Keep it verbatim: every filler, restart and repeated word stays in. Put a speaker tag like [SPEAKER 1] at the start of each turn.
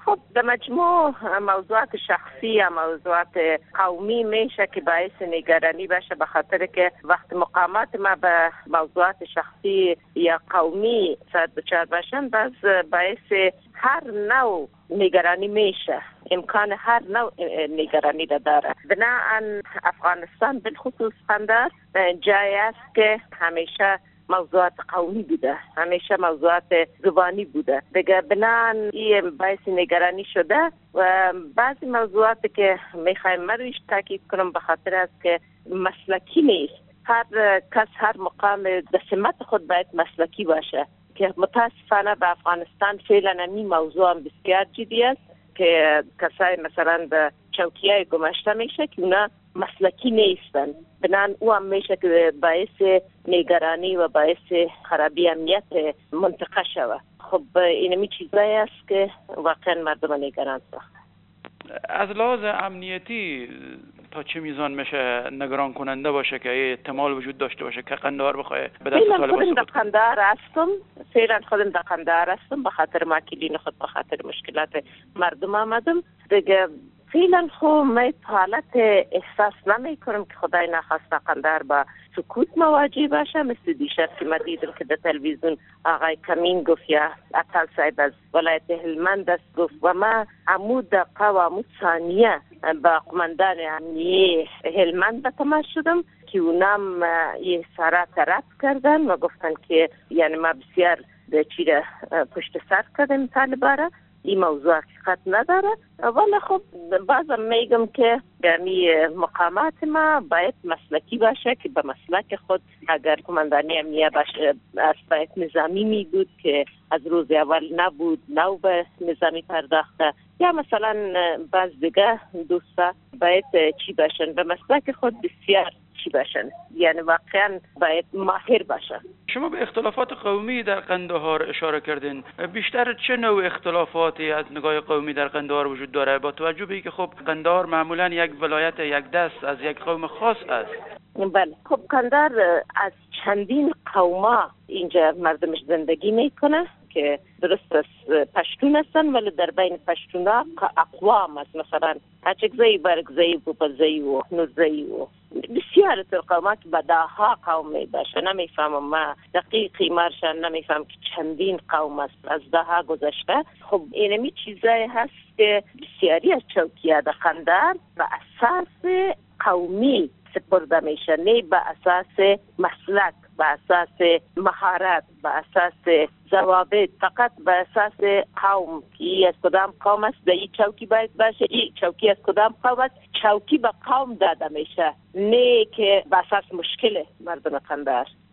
[SPEAKER 1] خب در مجموع موضوعات شخصی یا موضوعات قومی میشه که باعث نگرانی باشه، به خاطر که وقت مقامات ما به موضوعات شخصی یا قومی سر بچار باشن باز باعث هر نوع نگرانی میشه، امکان هر نوع نگرانی داره. بنابراین افغانستان بالخصوص قندهار جایی است که همیشه موضوعات قومی بوده، همیشه موضوعات زبانی بوده دیگه. بنابراین این باعث نگرانی شده و بعضی موضوعات که میخوایم من رویش تاکید کنم به خاطر است که مسلکی نیست. هر کس هر مقام به سمت خود باید مسلکی باشه که متاسفانه به افغانستان فعلا این موضوع هم بسیار جدی است که کسای مثلا به چوکیای گماشته میشه که اونا مسلکی نیستن. بنان او هم میشه که باعث نگرانی و باعث خرابی امنیت منطقه شود. خب اینمی چیزایی است که واقعا مردم نگران ساخته.
[SPEAKER 2] از لحاظ امنیتی تا چه میزان میشه نگران کننده باشه که احتمال وجود داشته باشه که قندهار بخواه به دست طالبان
[SPEAKER 1] خودم در قندهار هستم، فعلا خودم در قندهار هستم، به خاطر ماکلین خود به خاطر مشکلات مردم آمدم دیگه. فعلا خب من حالت احساس نمی کنم که خدای نخواسته قندهار با سکوت مواجه باشه. مثل دیشب که من دیدم که در تلویزیون آقای کمین گفت یا اطل صاحب از ولایت هلمند است گفت و ما عمود دقیقه و عمود ثانیه با قماندان امنیه هلمند به تماس شدم که اونم یه سرات رد کردن و گفتن که یعنی ما بسیار چیره پشت سر کردیم طالبان. این موضوع حقیقت نداره، ولی خب بازم میگم که یعنی مقامات ما باید مسلکی باشه که به مسلک خود اگر کماندانی امنیه باشه از باید نظامی می بود که از روز اول نبود نو به نظامی پرداخته، یا مثلا باز دیگه دوستا باید چی باشن به مسلک خود بسیار چی باشن، یعنی واقعا باید ماهر باشن.
[SPEAKER 2] شما به اختلافات قومی در قندهار اشاره کردین، بیشتر چه نوع اختلافاتی از نگاه قومی در قندهار وجود داره با توجه به اینکه خب قندهار معمولا یک ولایت یک دست از یک قوم خاص است؟
[SPEAKER 1] بله، خب قندهار از چندین قوما اینجا مردمش زندگی میکنه که درست از پشتون هستن، ولی در بین پشتونا اقوام است، مثلا اچکزایی، برگزایی، بوپزایی و نورزایی و بسیار تر قومات که بداها قوم می باشه. نمیفهمم ما دقیقی مارشان نمیفهم که چندین قوم است از داها گذشته. خب اینمی چیزایی هست که بسیاری از چوکیه در قندهار به اساس قومی سپرده میشه، نه به اساس مسلک، به اساس مهارت، به اساس ضوابط، فقط به اساس قوم که از کدام قوم است در این چوکی باید باشه، این چوکی از کدام قوم است. چوکی به قوم داده میشه، نه که به اساس مشکل مردم قندهار.